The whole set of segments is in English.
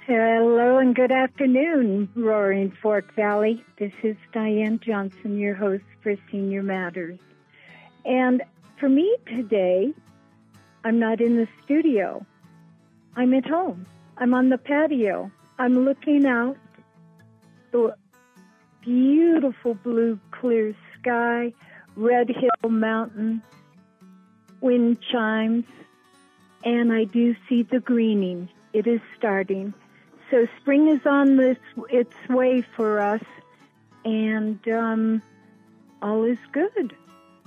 Hello and good afternoon, Roaring Fork Valley. This is Diane Johnson, your host for Senior Matters. And for me today, I'm not in the studio. I'm at home. I'm on the patio. I'm looking out the beautiful blue clear sky, Red Hill Mountain, wind chimes, and I do see the greening. It is starting. So spring is on its way for us, and all is good.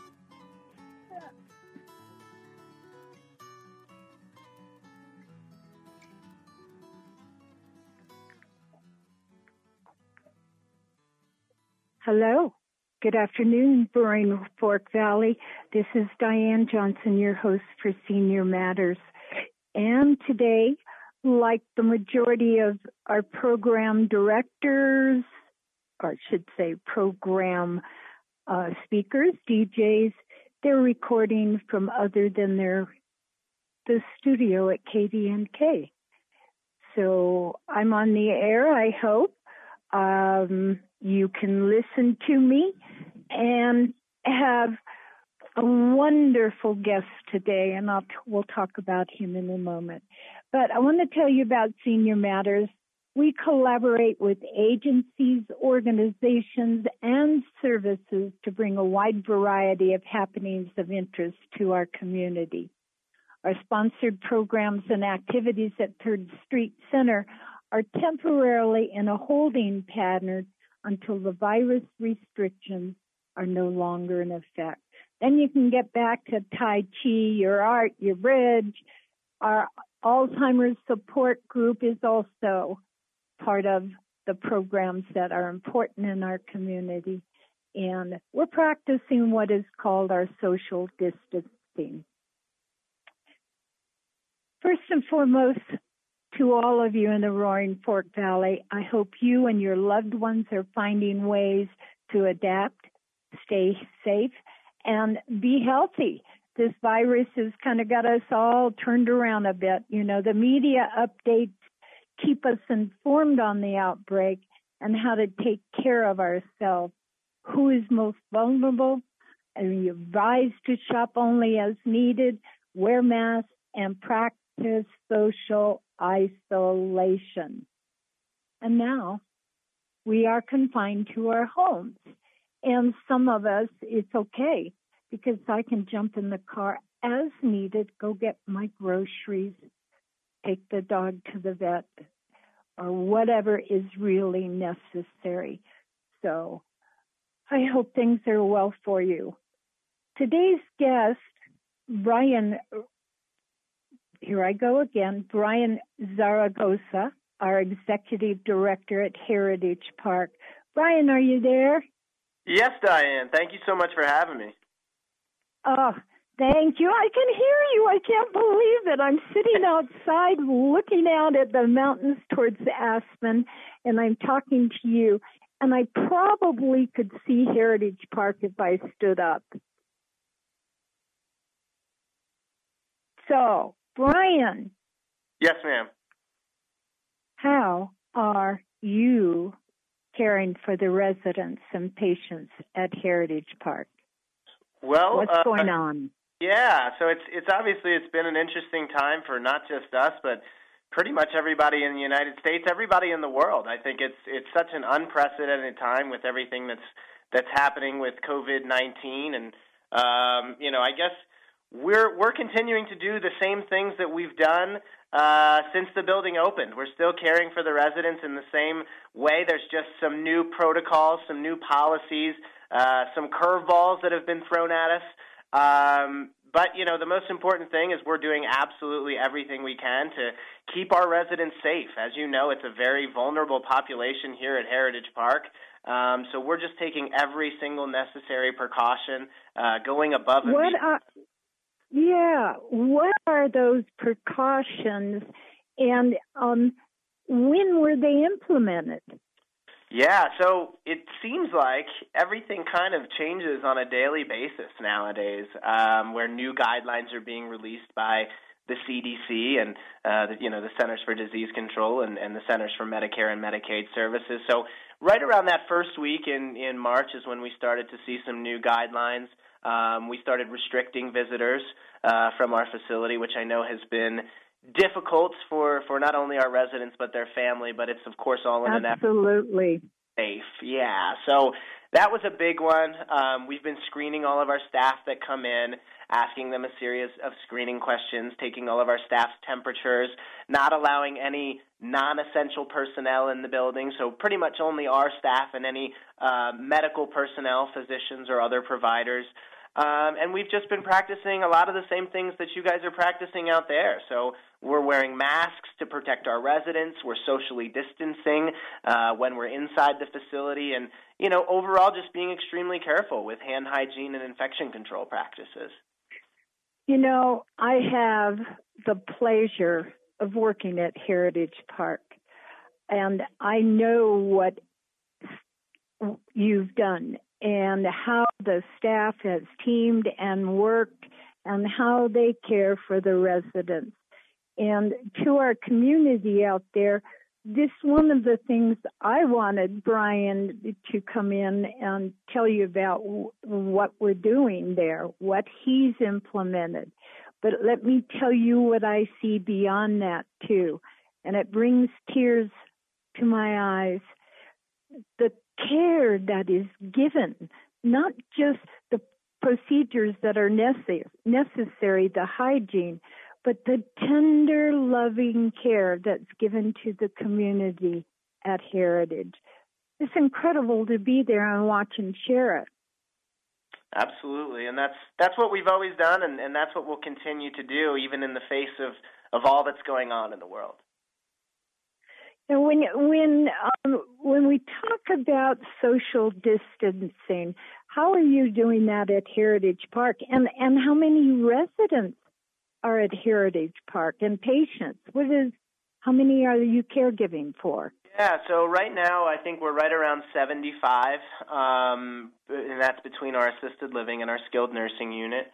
Hello. Good afternoon, Roaring Fork Valley. This is Diane Johnson, your host for Senior Matters. And today, like the majority of our program directors, or I should say program speakers, DJs, they're recording from other than the studio at KDNK. So I'm on the air, I hope. You can listen to me and have a wonderful guest today, and we'll talk about him in a moment. But I want to tell you about Senior Matters. We collaborate with agencies, organizations, and services to bring a wide variety of happenings of interest to our community. Our sponsored programs and activities at Third Street Center are temporarily in a holding pattern until the virus restrictions are no longer in effect. Then you can get back to Tai Chi, your art, your bridge. Our Alzheimer's support group is also part of the programs that are important in our community. And we're practicing what is called our social distancing. First and foremost, to all of you in the Roaring Fork Valley, I hope you and your loved ones are finding ways to adapt, stay safe, and be healthy. This virus has kind of got us all turned around a bit. You know, the media updates keep us informed on the outbreak and how to take care of ourselves. Who is most vulnerable? And you advise to shop only as needed, wear masks, and practice social isolation. And now we are confined to our homes. And some of us, it's okay because I can jump in the car as needed, go get my groceries, take the dog to the vet, or whatever is really necessary. So I hope things are well for you. Today's guest, Brian, here I go again, Brian Zaragoza, our Executive Director at Heritage Park. Brian, are you there? Yes, Diane. Thank you so much for having me. Oh, thank you. I can hear you. I can't believe it. I'm sitting outside looking out at the mountains towards Aspen, and I'm talking to you. And I probably could see Heritage Park if I stood up. So, Brian. Yes, ma'am. How are you caring for the residents and patients at Heritage Park? Well, what's going on? Yeah, so it's obviously it's been an interesting time for not just us, but pretty much everybody in the United States, everybody in the world. I think it's such an unprecedented time with everything that's happening with COVID-19, and I guess we're continuing to do the same things that we've done since the building opened. We're still caring for the residents in the same way. There's just some new protocols, some new policies, some curveballs that have been thrown at us. But, the most important thing is we're doing absolutely everything we can to keep our residents safe. As you know, it's a very vulnerable population here at Heritage Park. So we're just taking every single necessary precaution, going above and beyond. What are those precautions, and when were they implemented? Yeah, so it seems like everything kind of changes on a daily basis nowadays, where new guidelines are being released by the CDC and the Centers for Disease Control and the Centers for Medicare and Medicaid Services. So right around that first week in March is when we started to see some new guidelines. We started restricting visitors from our facility, which I know has been difficult for not only our residents but their family, but it's of course all in an effort. Absolutely. Safe. Yeah. So that was a big one. We've been screening all of our staff that come in, asking them a series of screening questions, taking all of our staff's temperatures, not allowing any non-essential personnel in the building, so pretty much only our staff and any medical personnel, physicians or other providers. And we've just been practicing a lot of the same things that you guys are practicing out there. So we're wearing masks to protect our residents. We're socially distancing when we're inside the facility. And, overall just being extremely careful with hand hygiene and infection control practices. I have the pleasure of working at Heritage Park, and I know what you've done and how the staff has teamed and worked and how they care for the residents. And to our community out there, this one of the things I wanted Brian to come in and tell you about what we're doing there, what he's implemented. But let me tell you what I see beyond that, too. And it brings tears to my eyes. The care that is given, not just the procedures that are necessary, the hygiene, but the tender, loving care that's given to the community at Heritage. It's incredible to be there and watch and share it. Absolutely, and that's what we've always done, and that's what we'll continue to do, even in the face of all that's going on in the world. And when we talk about social distancing, how are you doing that at Heritage Park, and how many residents are at Heritage Park and patients? How many are you caregiving for? Yeah, so right now I think we're right around 75, and that's between our assisted living and our skilled nursing unit.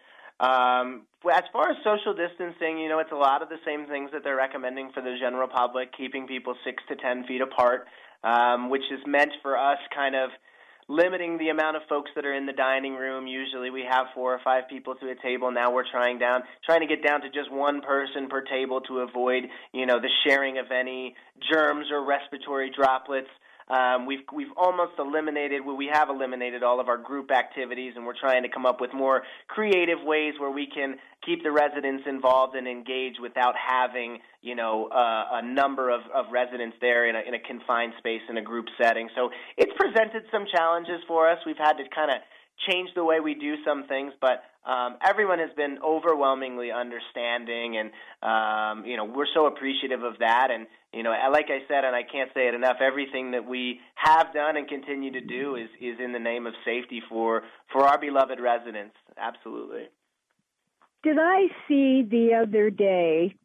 As far as social distancing, it's a lot of the same things that they're recommending for the general public, keeping people 6 to 10 feet apart, which is meant for us kind of limiting the amount of folks that are in the dining room. Usually we have 4 or 5 people to a table. Now we're trying to get down to just one person per table to avoid, the sharing of any germs or respiratory droplets. We've almost eliminated all of our group activities, and we're trying to come up with more creative ways where we can keep the residents involved and engaged without having, a number of residents there in a confined space in a group setting. So it's presented some challenges for us. We've had to kind of change the way we do some things, but everyone has been overwhelmingly understanding, and we're so appreciative of that. And like I said, and I can't say it enough, everything that we have done and continue to do is in the name of safety for our beloved residents. Absolutely. Did I see the other day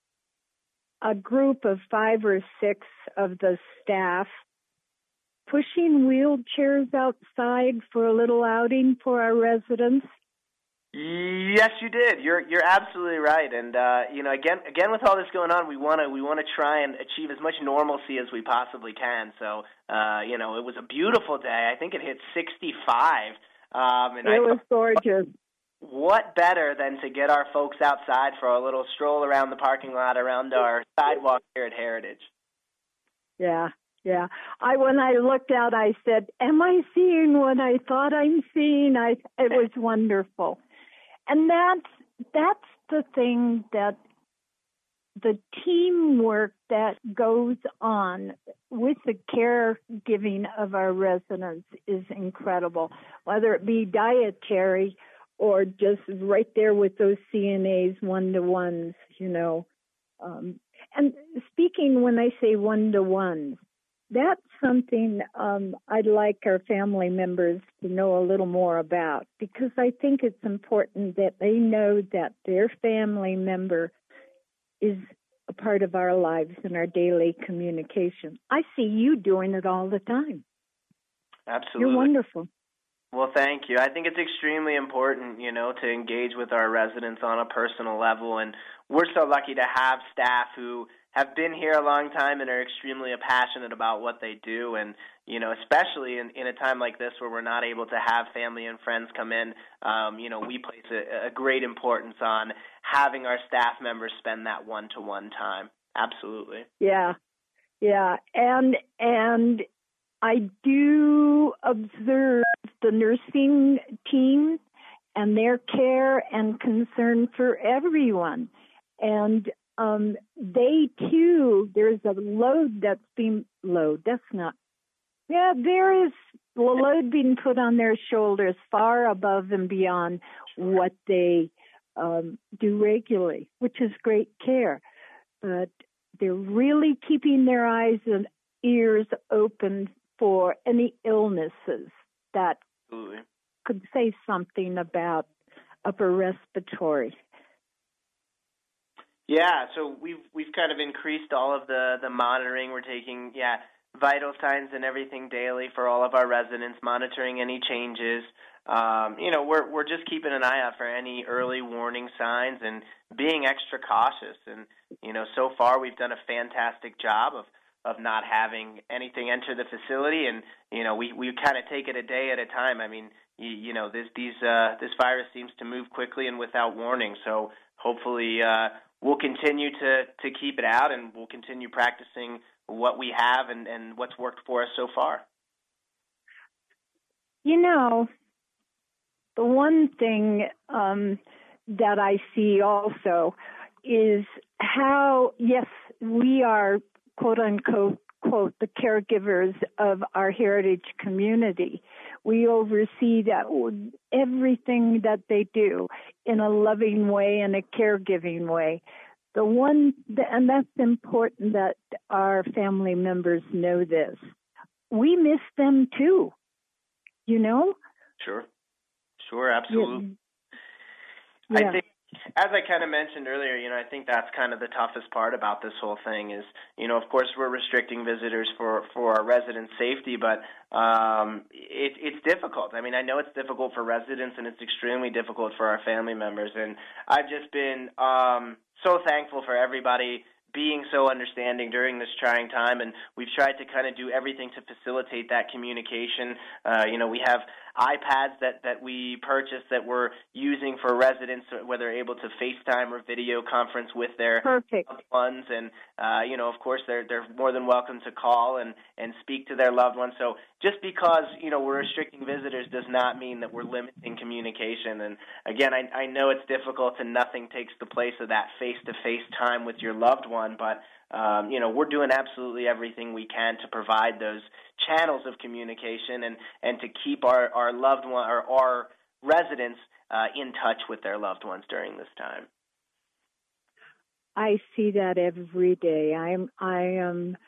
a group of 5 or 6 of the staff pushing wheelchairs outside for a little outing for our residents? Yes, you did. You're absolutely right. And again, with all this going on, we want to try and achieve as much normalcy as we possibly can. So, it was a beautiful day. I think it hit 65. It was gorgeous. What better than to get our folks outside for a little stroll around the parking lot, around our sidewalk here at Heritage? Yeah. Yeah. When I looked out, I said, am I seeing what I thought I'm seeing? It was wonderful. And that's the thing, that the teamwork that goes on with the caregiving of our residents is incredible, whether it be dietary or just right there with those CNAs, one-to-ones, And speaking, when I say one-to-ones, that's something I'd like our family members to know a little more about, because I think it's important that they know that their family member is a part of our lives and our daily communication. I see you doing it all the time. Absolutely. You're wonderful. Well, thank you. I think it's extremely important, to engage with our residents on a personal level, and we're so lucky to have staff who have been here a long time and are extremely passionate about what they do, and especially in a time like this where we're not able to have family and friends come in, we place a great importance on having our staff members spend that one-to-one time. Absolutely. Yeah, and I do observe the nursing team and their care and concern for everyone. And they too, there's a load that's being, there is a load being put on their shoulders far above and beyond what they do regularly, which is great care. But they're really keeping their eyes and ears open for any illnesses that Absolutely. could say something about upper respiratory. Yeah, so we've kind of increased all of the monitoring. We're taking vital signs and everything daily for all of our residents, monitoring any changes. We're just keeping an eye out for any early warning signs and being extra cautious. And so far we've done a fantastic job of not having anything enter the facility, and we kind of take it a day at a time. I mean, this virus seems to move quickly and without warning. So hopefully we'll continue to keep it out, and we'll continue practicing what we have and what's worked for us so far. The one thing that I see also is how, yes, we are, quote unquote, quote, the caregivers of our heritage community. We oversee that everything that they do in a loving way and a caregiving way. And that's important that our family members know this. We miss them too, Sure, absolutely. Yeah. I think, as I kind of mentioned earlier, I think that's kind of the toughest part about this whole thing is, of course, we're restricting visitors for our residents' safety, but it's difficult. I mean, I know it's difficult for residents, and it's extremely difficult for our family members, and I've just been so thankful for everybody being so understanding during this trying time, and we've tried to kind of do everything to facilitate that communication. We have iPads that we purchased that we're using for residents where they're able to FaceTime or video conference with their loved ones, and of course they're more than welcome to call and speak to their loved ones. So just because we're restricting visitors does not mean that we're limiting communication. And again, I know it's difficult and nothing takes the place of that face-to-face time with your loved one, but we're doing absolutely everything we can to provide those channels of communication and to keep our loved one or our residents in touch with their loved ones during this time. I see that every day. I am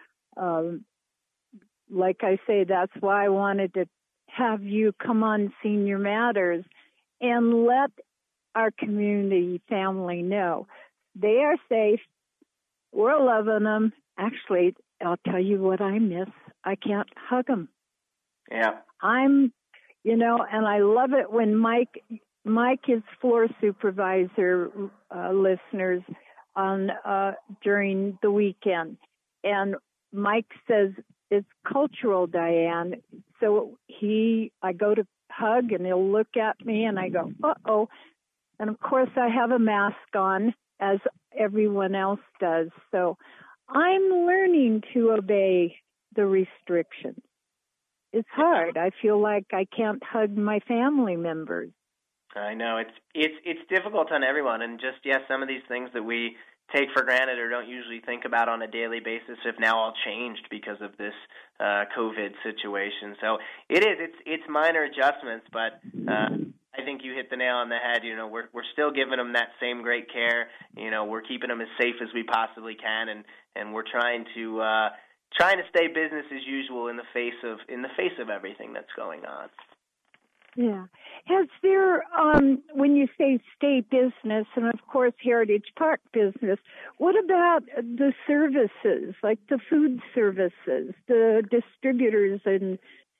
like I say, that's why I wanted to have you come on Senior Matters and let our community family know they are safe. We're loving them. Actually, I'll tell you what I miss. I can't hug them. Yeah. And I love it when Mike is floor supervisor, listeners, on during the weekend. And Mike says, it's cultural, Diane. So I go to hug and he'll look at me and I go, uh-oh. And of course I have a mask on as everyone else does. So I'm learning to obey the restrictions. It's hard. I feel like I can't hug my family members. I know it's difficult on everyone, and just some of these things that we take for granted or don't usually think about on a daily basis have now all changed because of this COVID situation. So it's minor adjustments, but I think you hit the nail on the head. We're still giving them that same great care. We're keeping them as safe as we possibly can, and we're trying to stay business as usual in the face of everything that's going on. Yeah. Has there, when you say state business and, of course, Heritage Park business, what about the services, like the food services, the distributors and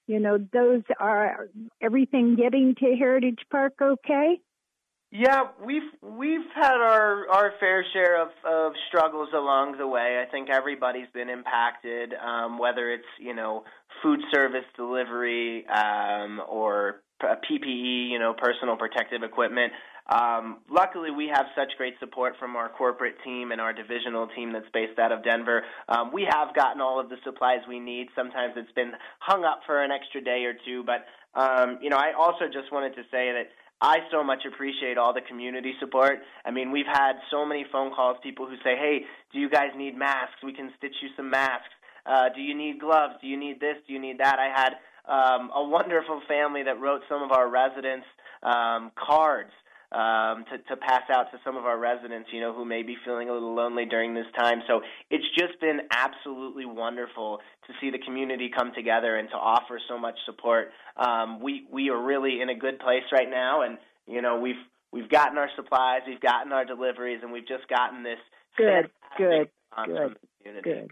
those are everything getting to Heritage Park okay? Yeah, we've had our fair share of struggles along the way. I think everybody's been impacted, whether it's food service delivery or PPE, personal protective equipment. Luckily, we have such great support from our corporate team and our divisional team that's based out of Denver. We have gotten all of the supplies we need. Sometimes it's been hung up for an extra day or two, but I also just wanted to say that I so much appreciate all the community support. I mean, we've had so many phone calls, people who say, hey, do you guys need masks? We can stitch you some masks. Do you need gloves? Do you need this? Do you need that? I had a wonderful family that wrote some of our residents cards to pass out to some of our residents, who may be feeling a little lonely during this time. So it's just been absolutely wonderful to see the community come together and to offer so much support. We are really in a good place right now, and we've gotten our supplies, we've gotten our deliveries, and we've just gotten this good from the community. Good.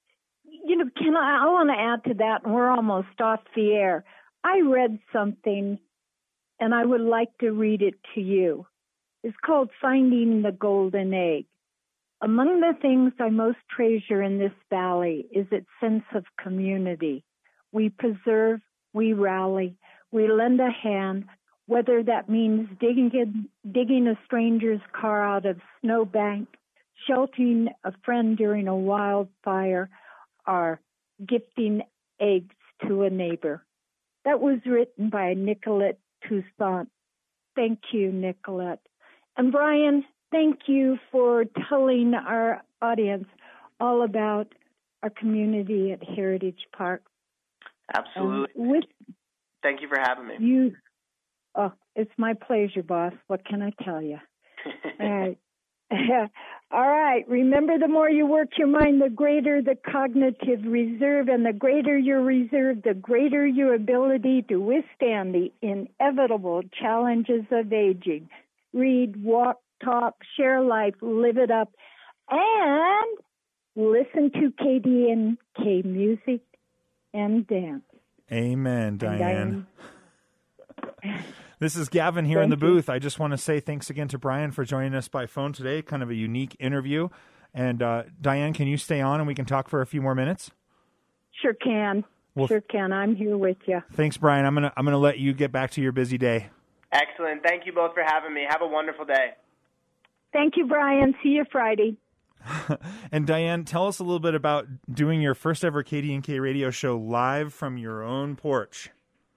I want to add to that, and we're almost off the air. I read something, and I would like to read it to you. It's called Finding the Golden Egg. Among the things I most treasure in this valley is its sense of community. We preserve, we rally, we lend a hand, whether that means digging a stranger's car out of snowbank, sheltering a friend during a wildfire, or gifting eggs to a neighbor. That was written by Nicolette Toussaint. Thank you, Nicolette. And Brian, thank you for telling our audience all about our community at Heritage Park. Absolutely. Thank you for having me. It's my pleasure, boss. What can I tell you? All right. All right. Remember, the more you work your mind, the greater the cognitive reserve, and the greater your reserve, the greater your ability to withstand the inevitable challenges of aging. Read, walk, talk, share life, live it up, and listen to KDNK music and dance. Amen, Diane. This is Gavin here in the booth. I just want to say thanks again to Brian for joining us by phone today. Kind of a unique interview. And Diane, can you stay on and we can talk for a few more minutes? Sure can. I'm here with you. Thanks, Brian. I'm gonna let you get back to your busy day. Excellent. Thank you both for having me. Have a wonderful day. Thank you, Brian. See you Friday. And Diane, tell us a little bit about doing your first ever KDNK radio show live from your own porch.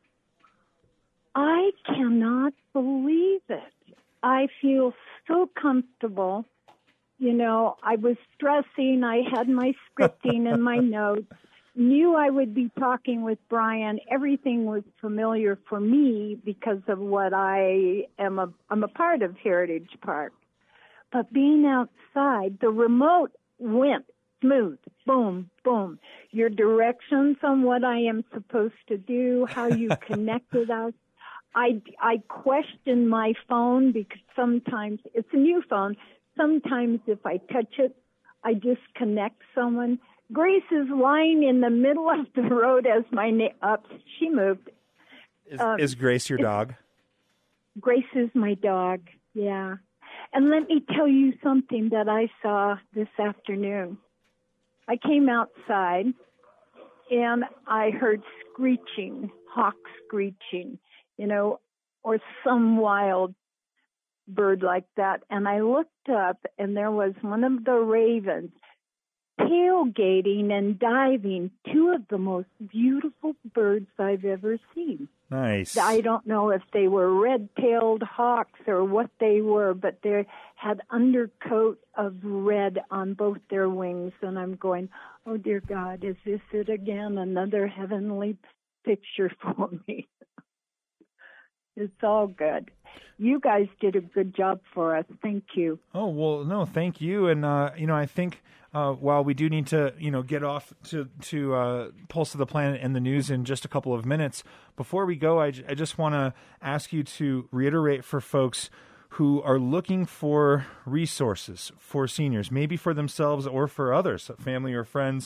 I cannot believe it. I feel so comfortable. I was stressing. I had my scripting and my notes. Knew I would be talking with Brian. Everything was familiar for me because of what I'm a part of Heritage Park. But being outside, the remote went smooth. Boom, boom. Your directions on what I am supposed to do, how you connected us. I question my phone because sometimes it's a new phone. Sometimes if I touch it, I disconnect someone. Grace is lying in the middle of the road as she moved. Is Grace your dog? Grace is my dog, yeah. And let me tell you something that I saw this afternoon. I came outside and I heard screeching, hawks screeching, or some wild bird like that. And I looked up and there was one of the ravens tailgating and diving, two of the most beautiful birds I've ever seen. Nice. I don't know if they were red-tailed hawks or what they were, but they had undercoat of red on both their wings. And I'm going, oh, dear God, is this it again? Another heavenly picture for me. It's all good. You guys did a good job for us. Thank you. Oh, well, no, thank you. And, I think while we do need to, get off to Pulse of the Planet and the news in just a couple of minutes, before we go, I just want to ask you to reiterate for folks who are looking for resources for seniors, maybe for themselves or for others, family or friends,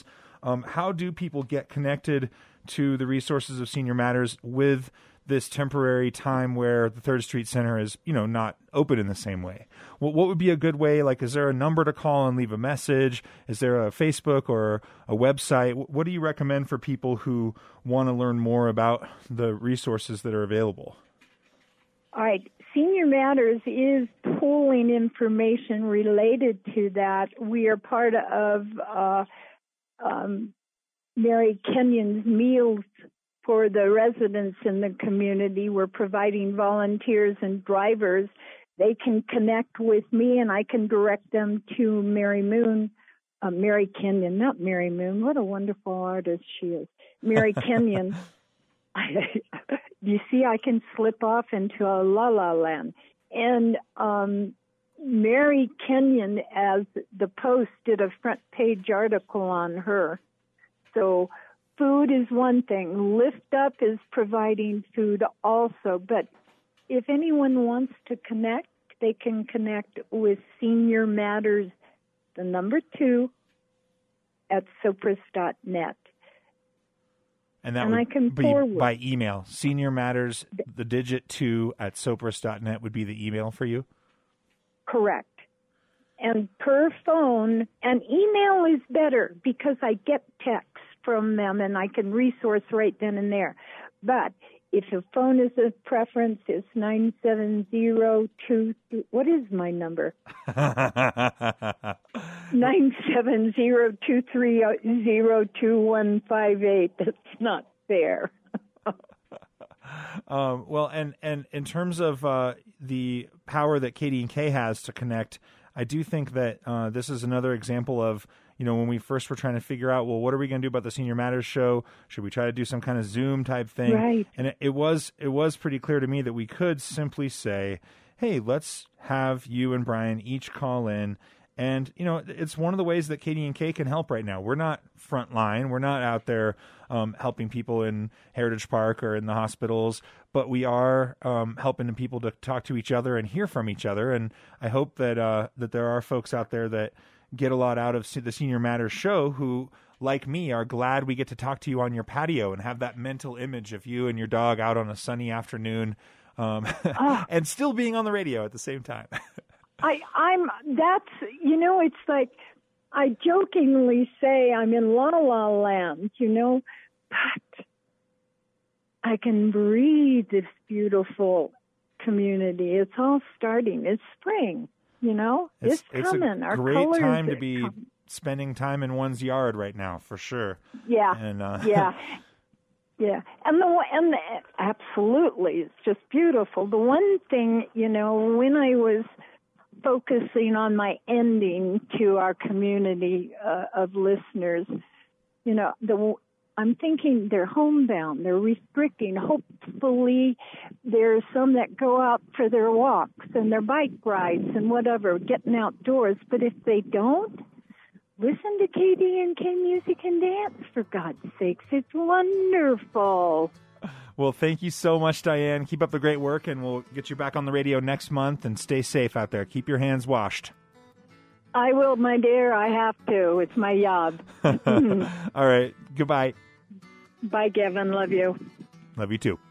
how do people get connected to the resources of Senior Matters with this temporary time where the Third Street Center is, not open in the same way? What would be a good way? Like, is there a number to call and leave a message? Is there a Facebook or a website? What do you recommend for people who want to learn more about the resources that are available? All right. Senior Matters is pulling information related to that. We are part of Mary Kenyon's Meals for the residents in the community. We're providing volunteers and drivers. They can connect with me, and I can direct them to Mary Kenyon, not Mary Moon. What a wonderful artist she is. Mary Kenyon. You see, I can slip off into a la-la land. And Mary Kenyon, as the Post, did a front-page article on her. So food is one thing. Lift Up is providing food also. But if anyone wants to connect, they can connect with Senior Matters, the number 2, at Sopris.net. And that would be by email. Senior Matters, the digit 2 at Sopris.net would be the email for you? Correct. And per phone, and email is better because I get texts from them and I can resource right then and there. But if a phone is a preference, it's 970-23... What is my number? 970-230-2158. That's not fair. Well, and in terms of the power that KD&K has to connect, I do think that this is another example of, when we first were trying to figure out, well, what are we going to do about the Senior Matters show? Should we try to do some kind of Zoom type thing? Right. And it was pretty clear to me that we could simply say, hey, let's have you and Brian each call in. And, it's one of the ways that KD&K can help right now. We're not frontline. We're not out there helping people in Heritage Park or in the hospitals, but we are helping the people to talk to each other and hear from each other. And I hope that that there are folks out there that get a lot out of the Senior Matters show who, like me, are glad we get to talk to you on your patio and have that mental image of you and your dog out on a sunny afternoon and still being on the radio at the same time. It's like I jokingly say I'm in La La Land, but I can breathe this beautiful community. It's all starting. It's spring, It's coming. It's a great time to be spending time in one's yard right now, for sure. Yeah. And, yeah. Yeah, and absolutely, it's just beautiful. The one thing, when I was focusing on my ending to our community of listeners, I'm thinking they're homebound, they're restricting. Hopefully there's some that go out for their walks and their bike rides and whatever, getting outdoors. But if they don't, listen to KD&K Music and Dance, for God's sakes. It's wonderful. Well, thank you so much, Diane. Keep up the great work, and we'll get you back on the radio next month. And stay safe out there. Keep your hands washed. I will, my dear. I have to. It's my job. All right. Goodbye. Bye, Kevin. Love you. Love you, too.